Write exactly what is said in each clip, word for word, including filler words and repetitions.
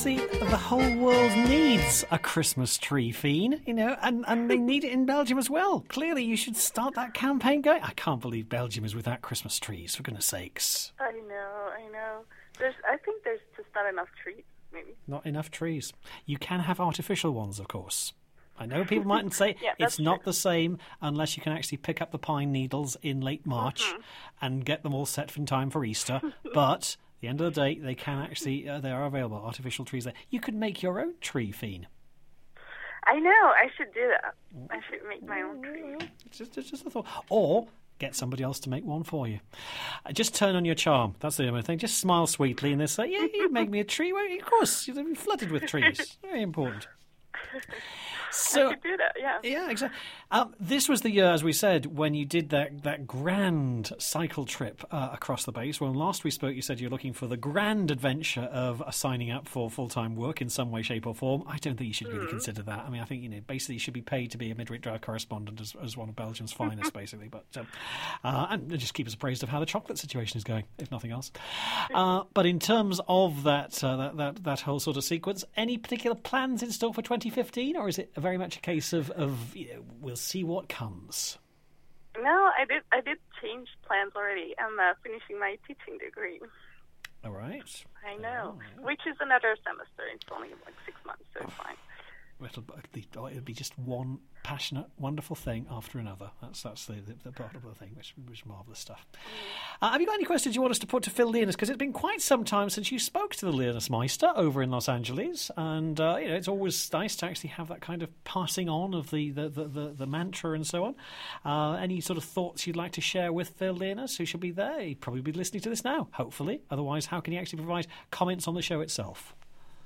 see, the whole world needs a Christmas tree, Fiend, you know, and, and they need it in Belgium as well. Clearly, you should start that campaign going. I can't believe Belgium is without Christmas trees, for goodness sakes. I know, I know. There's, I think there's just not enough trees, maybe. Not enough trees. You can have artificial ones, of course. I know people mightn't say yeah, it's true. not the same unless you can actually pick up the pine needles in late March mm-hmm. and get them all set in time for Easter. But at the end of the day, they can actually, uh, they are available, artificial trees there. You could make your own tree, Fiend. I know, I should do that. I should make my own tree. Just, just, just a thought. Or get somebody else to make one for you. Uh, just turn on your charm. That's the only thing. Just smile sweetly and they say, yeah, you make me a tree. Well, of course, you'll be flooded with trees. Very important. So, I could do that, yeah. Yeah, exactly. Um, this was the year, as we said, when you did that, that grand cycle trip uh, across the base. When last we spoke, you said you're looking for the grand adventure of uh, signing up for full-time work in some way, shape or form. I don't think you should really mm. consider that. I mean, I think, you know, basically you should be paid to be a midweek drive correspondent as, as one of Belgium's finest, basically. But um, uh, and just keep us appraised of how the chocolate situation is going, if nothing else. Uh, but in terms of that, uh, that, that, that whole sort of sequence, any particular plans in store for twenty fifteen, or is it very much a case of, of you know, we'll see what comes? No, I did I did change plans already. I'm uh, finishing my teaching degree. All right. I know, oh. which is another semester. It's only like six months, so it's fine. It'll be, it'll be just one passionate, wonderful thing after another. That's that's the, the, the part of the thing, which, which is marvellous stuff. Uh, have you got any questions you want us to put to Phil Learnus? Because it's been quite some time since you spoke to the Learnus Meister over in Los Angeles, and uh, you know it's always nice to actually have that kind of passing on of the the, the, the, the mantra and so on. Uh, any sort of thoughts you'd like to share with Phil Learnus, who should be there? He'd probably be listening to this now, hopefully. Otherwise, how can he actually provide comments on the show itself?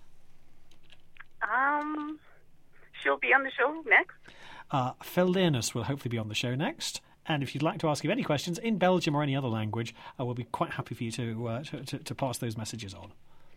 Um... She'll be on the show next. Uh, Phil Learnus will hopefully be on the show next. And if you'd like to ask him any questions in Belgium or any other language, I will be quite happy for you to, uh, to, to to pass those messages on.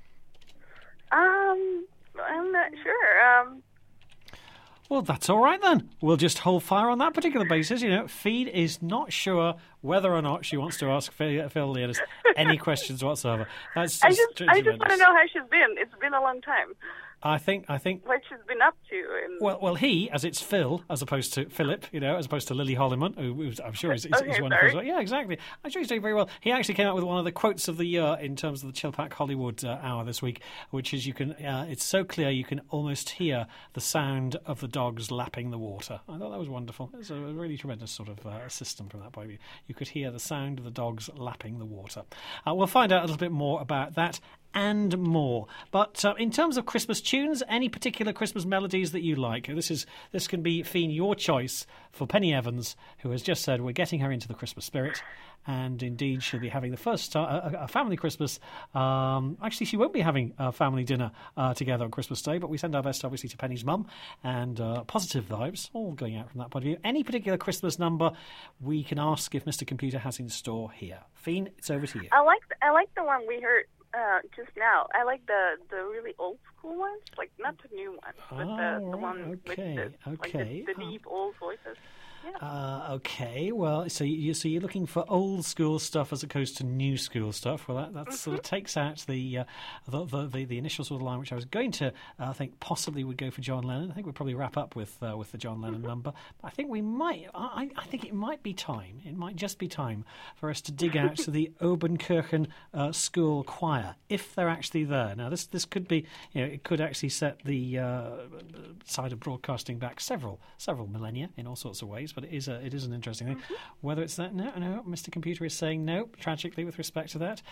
Um, I'm not sure. Um, well, that's all right then. We'll just hold fire on that particular basis. You know, Feed is not sure whether or not she wants to ask Phil, Phil Learnus any questions whatsoever. That's just, I just, I just want to know how she's been. It's been a long time. I think, I think. What she's been up to. And... Well, well, he, as it's Phil, as opposed to Philip, you know, as opposed to Lily Holliman, who, who's, I'm sure is, is, okay, is wonderful as well. Yeah, exactly. I'm sure he's doing very well. He actually came out with one of the quotes of the year in terms of the Chilpack Hollywood uh, hour this week, which is you can. Uh, it's so clear you can almost hear the sound of the dogs lapping the water. I thought that was wonderful. It's a really tremendous sort of uh, system from that point of view. You could hear the sound of the dogs lapping the water. Uh, we'll find out a little bit more about that and more. But uh, in terms of Christmas tunes, any particular Christmas melodies that you like? This is this can be, Fiend, your choice for Penny Evans, who has just said we're getting her into the Christmas spirit. And indeed, she'll be having the first uh, a, a family Christmas. Um, actually, she won't be having a family dinner uh, together on Christmas Day, but we send our best, obviously, to Penny's mum. And uh, positive vibes, all going out from that point of view. Any particular Christmas number we can ask if Mister Computer has in store here. Fiend, it's over to you. I like the, I like the one we heard uh, just now. I like the, the really old school ones, like not the new ones, but oh, the, the right. one okay. with the, okay. like the, the deep old voices. Yeah. Uh, okay, well, so you so you're looking for old school stuff as opposed to new school stuff. Well, that, that mm-hmm. sort of takes out the, uh, the, the the the initial sort of line, which I was going to uh, think possibly would go for John Lennon. I think we'd probably wrap up with uh, with the John Lennon mm-hmm. number. But I think we might. I, I think it might be time. It might just be time for us to dig out to the Obenkirchen uh, School Choir, if they're actually there. Now, this this could be, you know, it could actually set the uh, side of broadcasting back several several millennia in all sorts of ways. But it is a, it is an interesting thing. Mm-hmm. Whether it's that, no, no, Mister Computer is saying no, tragically, with respect to that.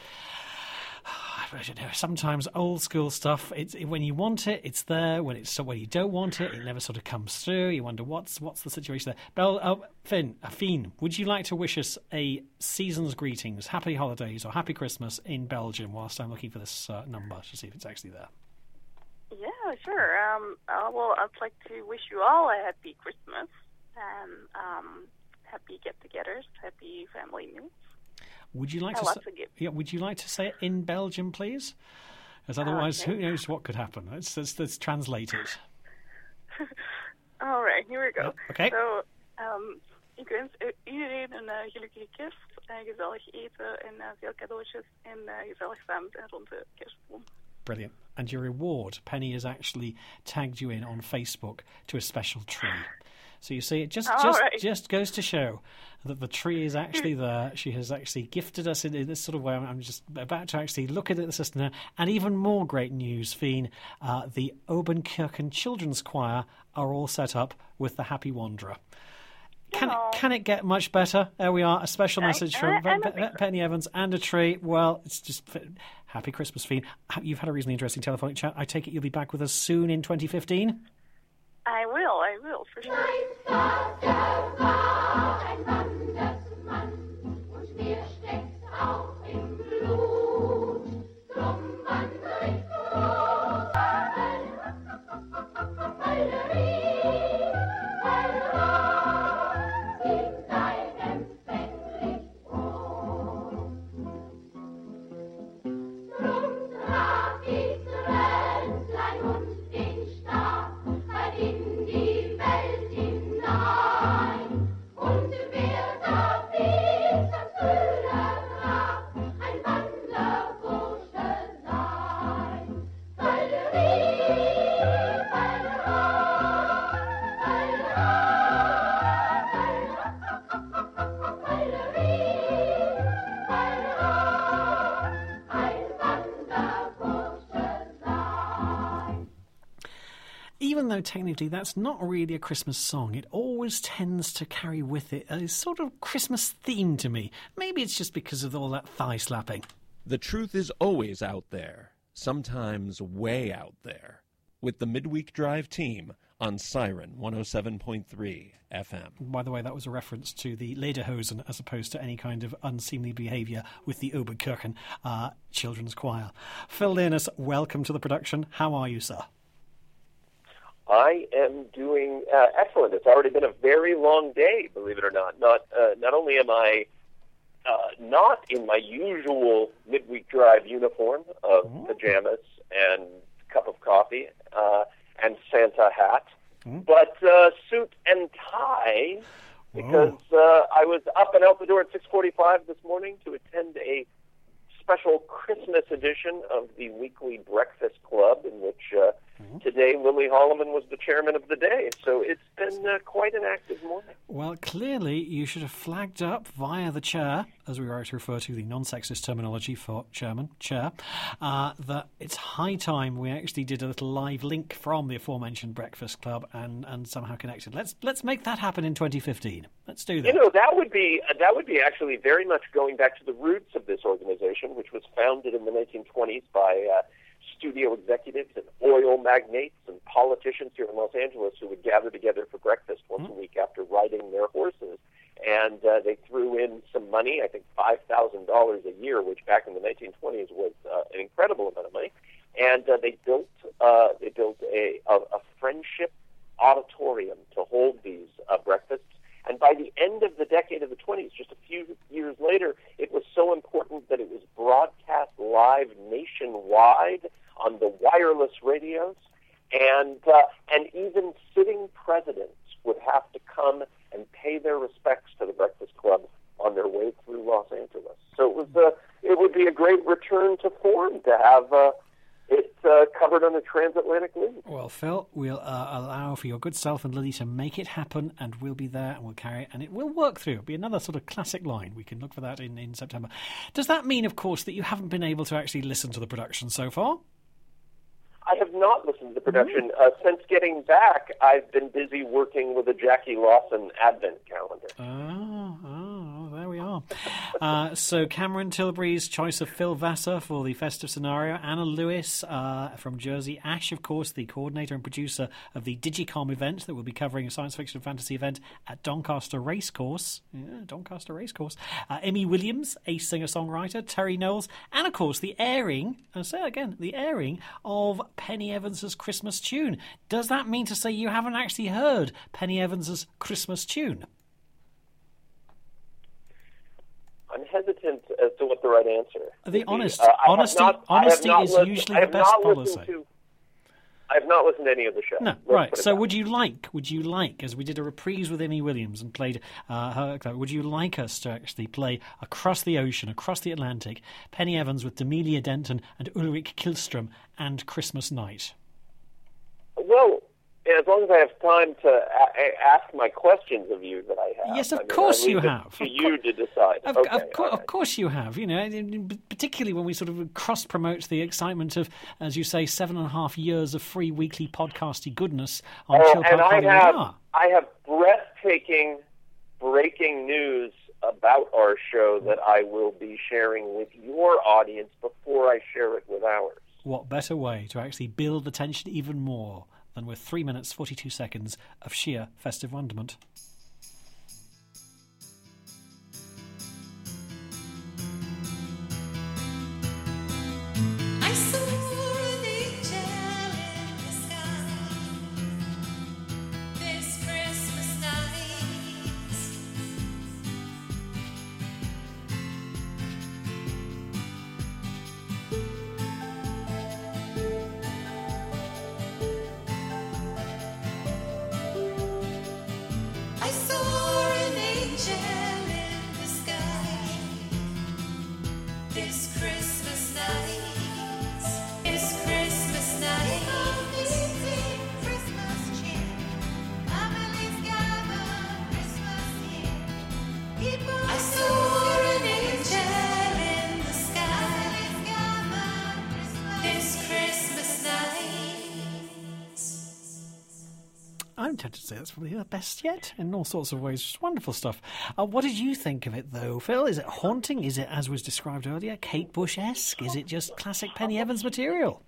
I don't know. Sometimes old school stuff, it's when you want it, it's there. When it's when you don't want it, it never sort of comes through. You wonder what's what's the situation there. Bell, uh, Finn, uh, Fiend, would you like to wish us a season's greetings, happy holidays, or happy Christmas in Belgium? Whilst I'm looking for this uh, number to see if it's actually there. Yeah, sure. Um, uh, well, I'd like to wish you all a happy Christmas. And um, happy get-togethers, happy family meals. Would you like and to? Lots Say, of gifts. Yeah. Would you like to say it in Belgium, please? As otherwise, okay. who knows what could happen? Let's let's, let's translate it. All right, here we go. Uh, okay. So, um, ik wens iedereen een uh, gelukkige kerst, uh, gezellig eten en uh, veel cadeautjes en uh, gezellig samen zijn rond de kerstboom. Brilliant. And your reward, Penny has actually tagged you in on Facebook to a special tree. So you see, it just All just, right. just goes to show that the tree is actually there. She has actually gifted us in, in this sort of way. I'm just about to actually look at it, the system now. And even more great news, Fiend. Uh, the Obenkirchen Children's Choir are all set up with the Happy Wanderer. Can it, Aw. can it get much better? There we are, a special I- message I- from I Pe- don't Pe- think so. Penny Evans and a tree. Well, it's just happy Christmas, Fiend. You've had a reasonably interesting telephonic chat. I take it you'll be back with us soon in twenty fifteen? I will, I will, for sure. Ein Mann, und mir steckt auch im Blut. Drum wandere ich froh. Hallerie, Hallerie, sie sei empfänglich froh. Drum traf Israellein und den Stab in die Welt hinein. Und wer da bis ans Brüder Grab ein Wanderbursche sein. Hallerie, Hallerie, Hallerie, Hallerie, ein Wanderbursche sein. Even though technically that's not really a Christmas song, it always tends to carry with it a sort of Christmas theme to me. Maybe it's just because of all that thigh slapping. The truth is always out there, sometimes way out there, with the Midweek Drive team on Siren one oh seven point three F M. By the way, that was a reference to the Lederhosen as opposed to any kind of unseemly behaviour with the Oberkirchen uh, Children's Choir. Phil Learnus, welcome to the production. How are you, sir? I am doing uh, excellent. It's already been a very long day, believe it or not. Not uh, not only am I uh, not in my usual midweek drive uniform of Mm. pajamas and cup of coffee uh, and Santa hat, Mm. but uh, suit and tie because uh, I was up and out the door at six forty-five this morning to attend a special Christmas edition of the weekly Breakfast Club, in which uh, Mm-hmm. today Lily Holloman was the chairman of the day. So it's been uh, quite an active morning. Well, clearly you should have flagged up via the chair, as we like to refer to the non-sexist terminology for chairman, chair, uh, that it's high time we actually did a little live link from the aforementioned Breakfast Club and, and somehow connected. Let's let's make that happen in twenty fifteen. Let's do that. You know, that would be uh, that would be actually very much going back to the roots of this organization, which was founded in the nineteen twenties by uh, studio executives and oil magnates and politicians here in Los Angeles who would gather together for breakfast once Mm-hmm. a week after riding their horses. And uh, they threw in some money, I think five thousand dollars a year, which back in the nineteen twenties was uh, an incredible amount of money. And uh, they built uh, they built a, a, a friendship auditorium to hold these uh, breakfasts. And by the end of the decade of the twenties, just a few years later, it was so important that it was broadcast live nationwide on the wireless radios. And uh, and even sitting presidents would have to come and pay their respects to the Breakfast Club on their way through Los Angeles. So it was uh, it would be a great return to form to have uh, it uh, covered on the transatlantic link. Well, Phil, we'll uh, allow for your good self and Lily to make it happen, and we'll be there and we'll carry it, and it will work through. It'll be another sort of classic line. We can look for that in, in September. Does that mean, of course, that you haven't been able to actually listen to the production so far? I have not listened to the production. Uh, since getting back, I've been busy working with a Jackie Lawson Advent calendar. Oh, oh, there we are. uh, so Cameron Tilbury's choice of Phil Vassar for the festive scenario. Anna Lewis uh, from Jersey. Ash, of course, the coordinator and producer of the Digicom event that will be covering a science fiction fantasy event at Doncaster Racecourse. Yeah, Doncaster Racecourse. Uh, Emmy Williams, a singer-songwriter. Terry Knowles. And, of course, the airing, I'll say it again, the airing of Penny Evans's Christmas tune. Does that mean to say you haven't actually heard Penny Evans's Christmas tune? I'm hesitant as to what the right answer The would be. honest, Uh, I have honesty, not- I have honesty not is listened- usually I the have best not policy. listened to- I've not listened to any of the show. No, Let's right. put it So that would you like, would you like, as we did a reprise with Emmy Williams and played uh, her, would you like us to actually play Across the Ocean, Across the Atlantic, Penny Evans with Demelia Denton and Ulrich Killström and Christmas Night? Well, as long as I have time to a- a- ask my questions of you that I have. Yes, of I mean, course I leave you it have. To Of you to decide. Of, okay, of, cour- all of right. course you have, you know, particularly when we sort of cross-promote the excitement of, as you say, seven and a half years of free weekly podcasty goodness on Oh, Chill and Park I Hollywood have, Hour. I have breathtaking, breaking news about our show that I will be sharing with your audience before I share it with ours. What better way to actually build the tension even more than with three minutes, forty-two seconds of sheer festive wonderment? I saw an angel in the sky this Christmas night. I saw an angel in the sky this Christmas night. This Christmas night. Christmas cheer. Families gather Christmas here. I saw an angel in the sky this Christmas night. I'm tempted to say that's probably the best yet in all sorts of ways. Just wonderful stuff. Uh, what did you think of it, though, Phil? Is it haunting? Is it, as was described earlier, Kate Bush-esque? Is it just classic Penny Evans material?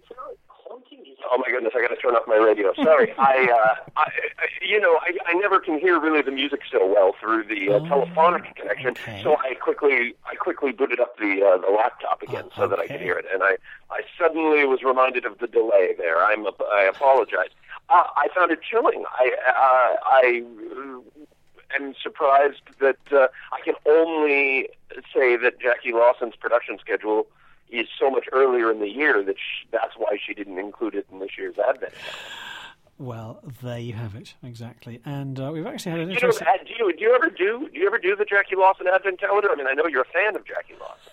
Oh my goodness! I got to turn off my radio. Sorry, I, uh, I, I, you know, I, I never can hear really the music so well through the uh, Oh, telephonic connection. okay. So I quickly, I quickly booted up the uh, the laptop again Oh, so that I okay. could hear it, and I, I suddenly was reminded of the delay there. I'm, I apologize. Uh, I found it chilling. I, uh, I am surprised that uh, I can only say that Jackie Lawson's production schedule is so much earlier in the year that sh- that's why she didn't include it in this year's Advent. Well, there you have it, exactly. And uh, we've actually had an You know, interesting... uh, do you do you ever do do you ever do the Jackie Lawson Advent calendar? I mean, I know you're a fan of Jackie Lawson.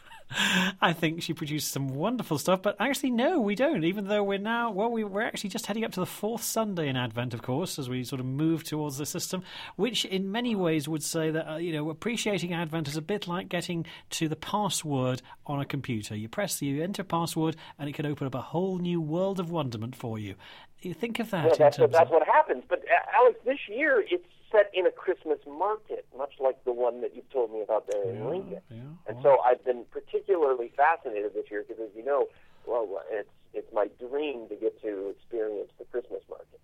I think she produced some wonderful stuff, but actually, no, we don't. Even though we're now, well, we, we're actually just heading up to the fourth Sunday in Advent, of course, as we sort of move towards the system, which in many ways would say that, uh, you know, appreciating Advent is a bit like getting to the password on a computer. You press, you enter password, and it can open up a whole new world of wonderment for you. You think of that Well, in that's what, terms that's of... what happens. But uh, Alex, this year it's set in a Christmas market, much like the one that you told me about there in Yeah, Lincoln. yeah, And well. so I've been particularly fascinated this year because, as you know, well, it's it's my dream to get to experience the Christmas market.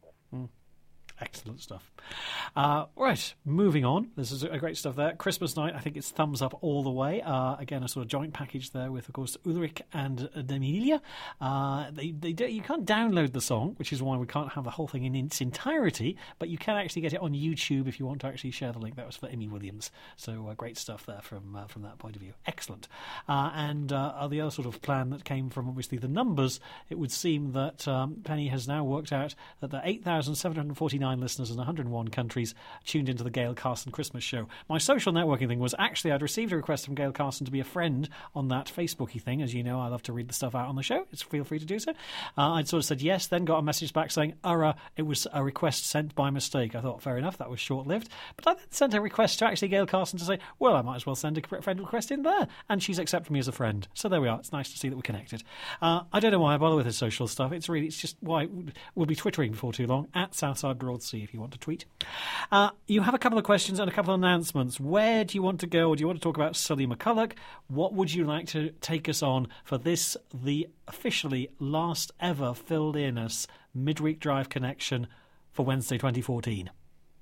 Excellent stuff. Uh, right, moving on. This is a great stuff there. Christmas night, I think it's thumbs up all the way. Uh, again, a sort of joint package there with, of course, Ulrich and Demelia. Uh, they, they do, you can't download the song, which is why we can't have the whole thing in its entirety, but you can actually get it on YouTube if you want to actually share the link. That was for Emmy Williams. So uh, great stuff there from uh, from that point of view. Excellent. Uh, and uh, the other sort of plan that came from, obviously, the numbers, it would seem that um, Penny has now worked out that the eight thousand seven hundred forty-nine listeners in one hundred one countries tuned into the Gail Carson Christmas show. My social networking thing was actually I'd received a request from Gail Carson to be a friend on that Facebooky thing. As you know, I love to read the stuff out on the show. It's feel free to do so. Uh, I'd sort of said yes, then got a message back saying, "Ura, it was a request sent by mistake." I thought, fair enough, that was short-lived. But I then sent a request to actually Gail Carson to say, well, I might as well send a friend request in there. And she's accepted me as a friend. So there we are. It's nice to see that we're connected. Uh, I don't know why I bother with his social stuff. It's really, it's just why we'll be twittering before too long at Southside Broadsea if you want to tweet. Uh, you have a couple of questions and a couple of announcements. Where do you want to go? Or do you want to talk about Sully McCulloch? What would you like to take us on for this, the officially last ever filled in us midweek drive connection for Wednesday twenty fourteen?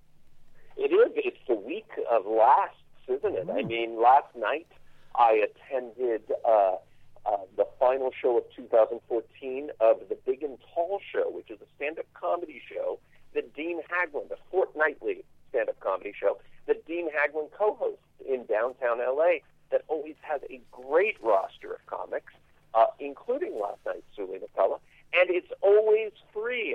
It is. It's the week of lasts, isn't it? I mean, last night I attended uh, uh, the final show of two thousand fourteen of the Big and Tall Show, which is a stand-up comedy show that Dean Haglund, a fortnightly stand-up comedy show that Dean Haglund co-hosts in downtown L A that always has a great roster of comics, uh, including last night's Sully McCulloch, and it's always free.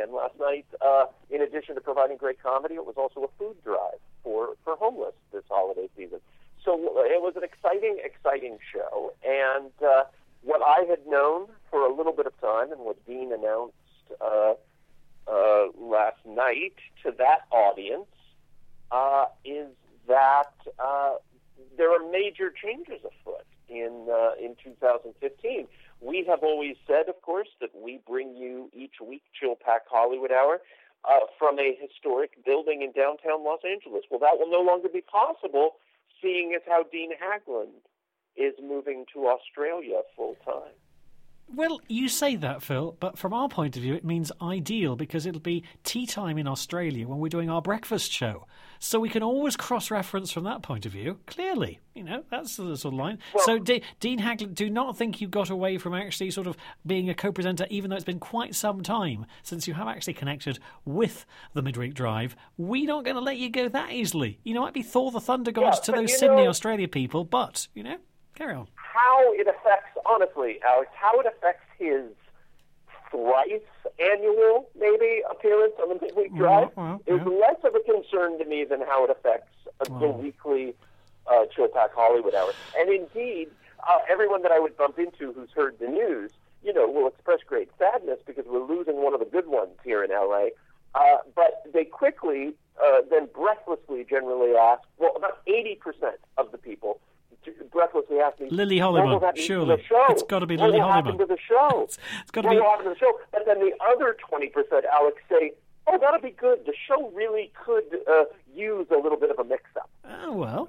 night, uh, in addition to providing great comedy, it was also a food drive for, for homeless this holiday season. So it was an exciting, exciting show. And uh, what I had known for a little bit of time and what Dean announced uh, uh, last night to that audience uh, is that uh, there are major changes afoot in uh, in two thousand fifteen. We have always said, of course, that we bring you each week Chill Pack Hollywood Hour uh, from a historic building in downtown Los Angeles. Well, that will no longer be possible, seeing as how Dean Haglund is moving to Australia full time. Well, you say that, Phil, but from our point of view, it means ideal because it'll be tea time in Australia when we're doing our breakfast show. So we can always cross-reference from that point of view, clearly. You know, that's the sort of line. Well, so, D- Dean Haglund, do not think you got away from actually sort of being a co-presenter, even though it's been quite some time since you have actually connected with the Midweek Drive. We're not going to let you go that easily. You know, it might be Thor the Thunder God Yeah, to but those you Sydney, know- Australia people, but, you know, carry on. How it affects, honestly, Alex, how it affects his thrice annual, maybe, appearance on the Midweek Drive well, is yeah. less of a concern to me than how it affects uh, the Well. weekly uh, Chill Pack Hollywood Hour. And indeed, uh, everyone that I would bump into who's heard the news, you know, will express great sadness because we're losing one of the good ones here in L A. Uh, but they quickly, uh, then breathlessly generally ask, well, about eighty percent of the people breathlessly ask me, Lily what Hollyman, will that mean surely. to the show? It's gotta be what Lily will Hollyman. happen to the show? It's, it's got to what be. will happen to the show? But then the other twenty percent, Alex, say, oh, that'll be good. The show really could uh, use a little bit of a mix-up. Oh well.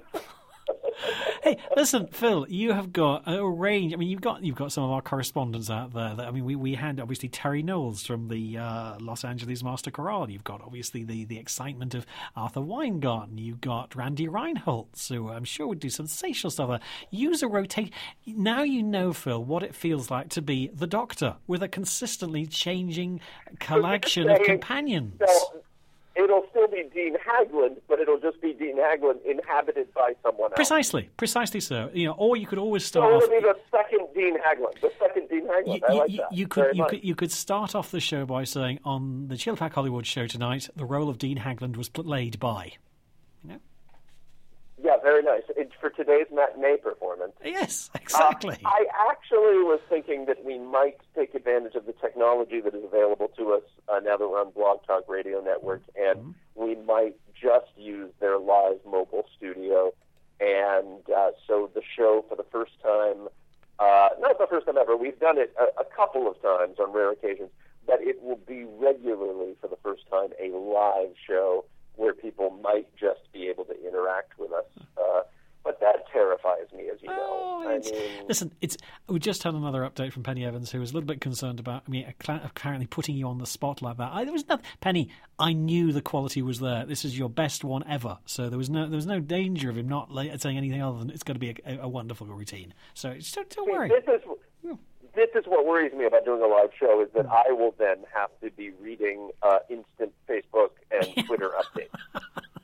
Hey, listen, Phil. You have got a range. I mean, you've got you've got some of our correspondents out there. That, I mean, we, we had obviously Terry Knowles from the uh, Los Angeles Master Chorale. You've got obviously the, the excitement of Arthur Weingarten. You've got Randy Reinholtz, who I'm sure would do sensational stuff there. Use a rotate. Now you know, Phil, what it feels like to be the Doctor with a consistently changing collection of saying- companions. So it'll still be Dean Haglund, but it'll just be Dean Haglund inhabited by someone else. Precisely, precisely so. You know, or you could always So start off. it'll be the second Dean Haglund. The second Dean Haglund. You, I like you- that. you could very you much. could you could start off the show by saying on the Chill Pack Hollywood show tonight, the role of Dean Haglund was played by. You know? Yeah, very nice. It's for today's matinee performance. Yes, exactly. Uh, I actually was thinking that we might take advantage of the technology that is available to us uh, now that we're on Blog Talk Radio Network, and Mm-hmm. we might just use their live mobile studio. And uh, so the show, for the first time, uh, not the first time ever, we've done it a, a couple of times on rare occasions, but it will be regularly for the first time a live show where people might just be able to interact with us. Uh, but that terrifies me, as you know. Oh, I it's, mean, listen, it's we just had another update from Penny Evans, who was a little bit concerned about. I mean, apparently putting you on the spot like that. I, there was nothing, Penny. I knew the quality was there. This is your best one ever, so there was no there was no danger of him not like, saying anything other than it's going to be a, a wonderful routine. So just don't, don't worry. This is this is what worries me about doing a live show is that I will then have to be reading uh, instant Facebook and Twitter updates.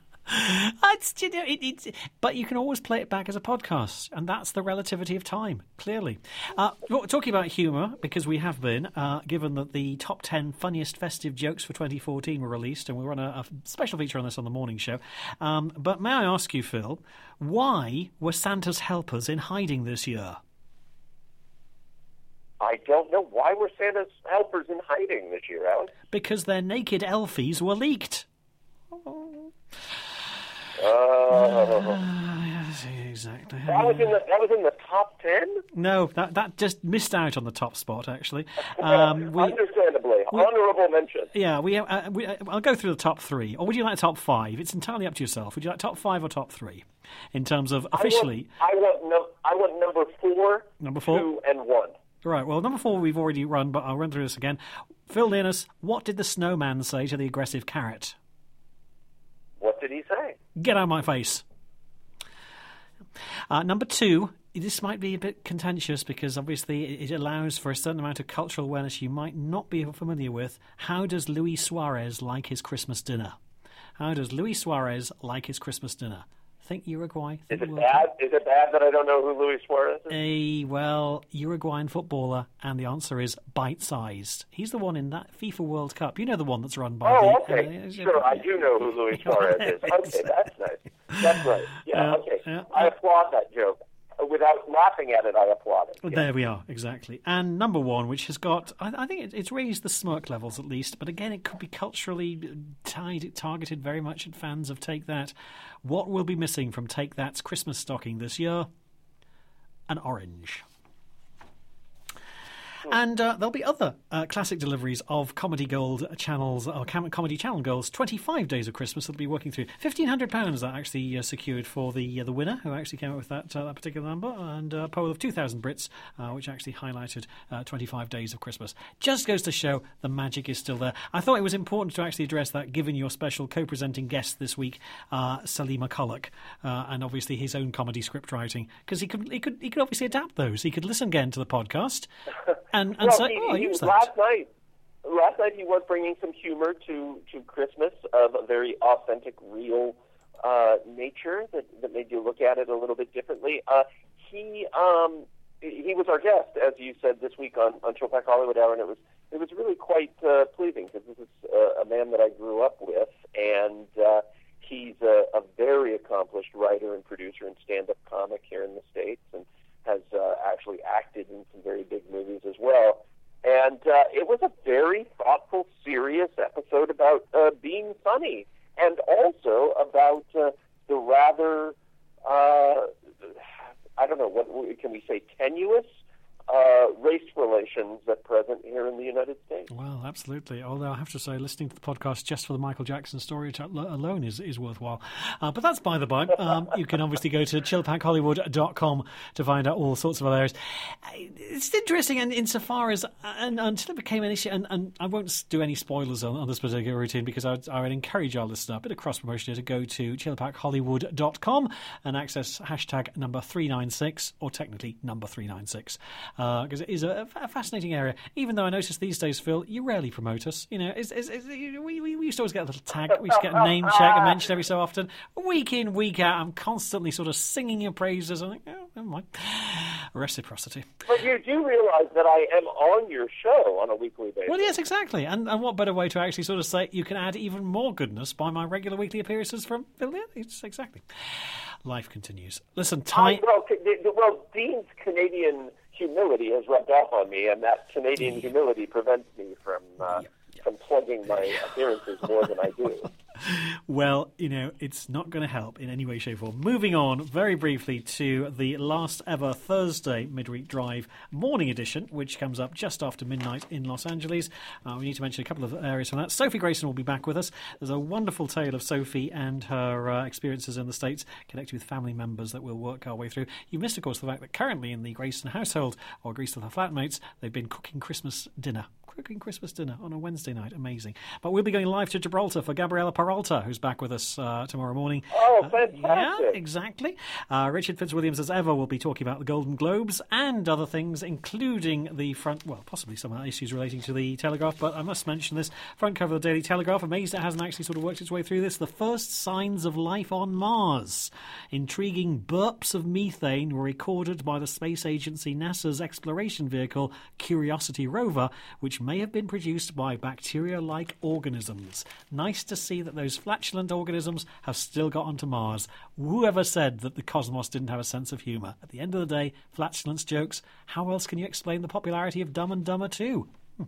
It's, you know, it, it's, but you can always play it back as a podcast, and that's the relativity of time, clearly. Uh, well, talking about humour, because we have been, uh, given that the top ten funniest festive jokes for twenty fourteen were released, and we run a, a special feature on this on the morning show. Um, but may I ask you, Phil, why were Santa's helpers in hiding this year? I don't know why were Santa's helpers in hiding this year, Alex. Because their naked elfies were leaked. Oh, Yes, exactly. that was in the that was in the top ten. No, that that just missed out on the top spot, actually. Um, we, Understandably, honourable mention. yeah, we, uh, we uh, I'll go through the top three, or would you like top five? It's entirely up to yourself. Would you like top five or top three, in terms of officially? I want I want, no, I want number four, Number four? two, and one. Right. Well, number four we've already run, but I'll run through this again. Phil Linus, what did the snowman say to the aggressive carrot? What did he say? Get out of my face. Uh, number two, this might be a bit contentious because obviously it allows for a certain amount of cultural awareness you might not be familiar with. How does Luis Suarez like his Christmas dinner? How does Luis Suarez like his Christmas dinner? Think Uruguay. Is Think it World Cup. bad? Is it bad that I don't know who Luis Suarez is? A, well, Uruguayan footballer, and the answer is bite-sized. He's the one in that FIFA World Cup. You know the one that's run by Oh, the... okay. uh, Sure, I do know who Luis Suarez is. Okay, that's nice. That's right. Yeah, Yeah, okay. yeah. I applaud that joke. Without laughing at it, I applaud it. Yeah. There we are, exactly. And number one, which has got, I, I think it, it's raised the smirk levels at least, but again, it could be culturally tied, targeted very much at fans of Take That. What will be missing from Take That's Christmas stocking this year? An orange. And uh, there'll be other uh, classic deliveries of Comedy Gold channels, or Com- Comedy Channel Gold's twenty-five Days of Christmas that will be working through. fifteen hundred pounds that actually uh, secured for the uh, the winner, who actually came up with that uh, that particular number, and a poll of two thousand Brits, uh, which actually highlighted uh, twenty-five Days of Christmas. Just goes to show the magic is still there. I thought it was important to actually address that, given your special co-presenting guest this week, uh, Salim McCulloch, uh, and obviously his own comedy script writing, because he could, he, could, he could obviously adapt those. He could listen again to the podcast and, and well, say, he, oh, I he, use that. last night, last night he was bringing some humor to, to Christmas of a very authentic, real uh, nature that, that made you look at it a little bit differently. Uh, he um, he was our guest, as you said, this week on, on Chilpack Hollywood Hour, and it was it was really quite uh, pleasing, because this is uh, a man that I grew up with, and uh, he's a, a very accomplished writer and producer and stand-up comic here in the States, and has uh, actually acted in some very big movies as well. And uh, it was a very thoughtful, serious episode about uh, being funny, and also about uh, the rather, uh, I don't know, what can we say, tenuous uh, race relations at present here in the United States. Well, absolutely. Although I have to say, listening to the podcast just for the Michael Jackson story alone is, is worthwhile. Uh, but that's by the by. Um, you can obviously go to chilpack hollywood dot com to find out all sorts of other areas. It's interesting, and insofar as, and until it became an issue, and, and I won't do any spoilers on, on this particular routine, because I would, I would encourage our listener, a bit of cross-promotion here, to go to chilpack hollywood dot com and access hashtag number three nine six, or technically number three nine six. Because uh, it is a, a fascinating area. Even though I notice these days, Phil, you rarely promote us. You know, it's, it's, it's, we, we, we used to always get a little tag. We used to get a name check and mention every so often. Week in, week out, I'm constantly sort of singing your praises. I'm like, oh, never mind. Reciprocity. But you do realize that I am on your show on a weekly basis. Well, yes, exactly. And, and what better way to actually sort of say you can add even more goodness by my regular weekly appearances from Phil? Yeah, it's exactly. Life continues. Listen, time. Well, well, Dean's Canadian humility has rubbed off on me, and that Canadian yeah. humility prevents me from uh, yeah, yeah. from plugging my appearances more than I do. Well, you know, it's not going to help in any way, shape, or form. Moving on very briefly to the last ever Thursday Midweek Drive morning edition, which comes up just after midnight in Los Angeles. Uh, we need to mention a couple of areas from that. Sophie Grayson will be back with us. There's a wonderful tale of Sophie and her uh, experiences in the States, connected with family members that we'll work our way through. You missed, of course, the fact that currently in the Grayson household, or Grayson with her flatmates, they've been cooking Christmas dinner. Cooking Christmas dinner on a Wednesday night. Amazing. But we'll be going live to Gibraltar for Gabriella Peralta, who's back with us uh, tomorrow morning. Oh, uh, fantastic. Yeah, exactly. Uh, Richard Fitzwilliams, as ever, will be talking about the Golden Globes and other things, including the front, well, possibly some issues relating to the Telegraph, but I must mention this. Front cover of the Daily Telegraph. Amazed it hasn't actually sort of worked its way through this. The first signs of life on Mars. Intriguing burps of methane were recorded by the space agency NASA's exploration vehicle Curiosity rover, which may have been produced by bacteria-like organisms. Nice to see that those flatulent organisms have still got onto Mars. Whoever said that the cosmos didn't have a sense of humour? At the end of the day, flatulence jokes. How else can you explain the popularity of Dumb and Dumber two?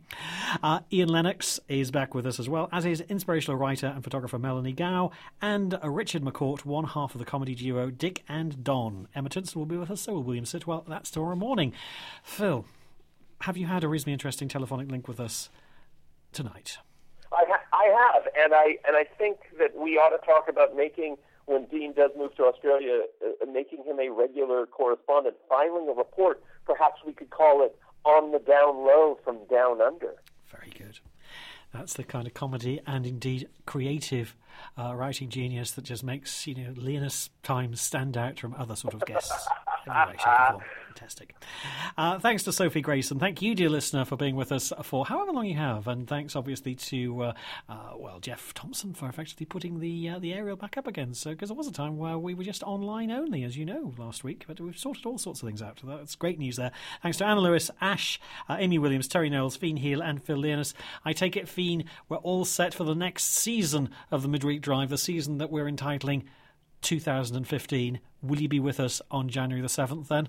Uh, Ian Lennox is back with us as well, as is inspirational writer and photographer Melanie Gow, and uh, Richard McCourt, one half of the comedy duo Dick and Don. Emma Tinson will be with us, so will William Sitwell. That's tomorrow morning. Phil, have you had a reasonably interesting telephonic link with us tonight? I, ha- I have, and I and I think that we ought to talk about making, when Dean does move to Australia, uh, making him a regular correspondent, filing a report. Perhaps we could call it On the Down Low from Down Under. Very good. That's the kind of comedy and indeed creative uh, writing genius that just makes, you know, Leonus Times stand out from other sort of guests. every way, shape, and form. Fantastic. Uh, thanks to Sophie Grayson. Thank you, dear listener, for being with us for however long you have, and thanks obviously to uh, uh, well Jeff Thompson for effectively putting the uh, the aerial back up again. So because there was a time where we were just online only, as you know, last week, but we've sorted all sorts of things out. That's great news there. Thanks to Anna Lewis, Ash, uh, Amy Williams, Terry Knowles, Fiend Heel, and Phil Learnus. I take it, Fiend, we're all set for the next season of the Midweek Drive, the season that we're entitling two thousand fifteen. Will you be with us on January the seventh then?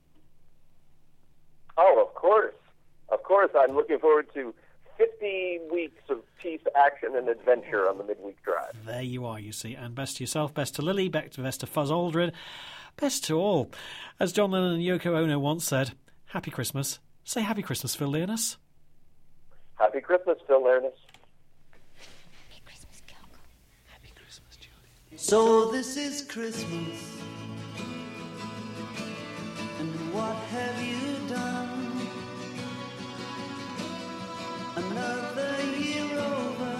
Oh, of course. Of course. I'm looking forward to fifty weeks of peace, action, and adventure on the Midweek Drive. There you are, you see. And best to yourself, best to Lily, best to, best to Fuzz Aldrin, best to all. As John Lennon and Yoko Ono once said, Happy Christmas. Say Happy Christmas, Phil Learnus. Happy Christmas, Phil Learnus. Happy Christmas, Calco. Happy Christmas, Julie. So this is Christmas, and what have you done? Another year over,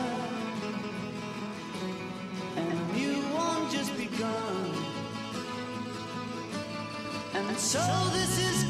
and a new one just begun. And so this is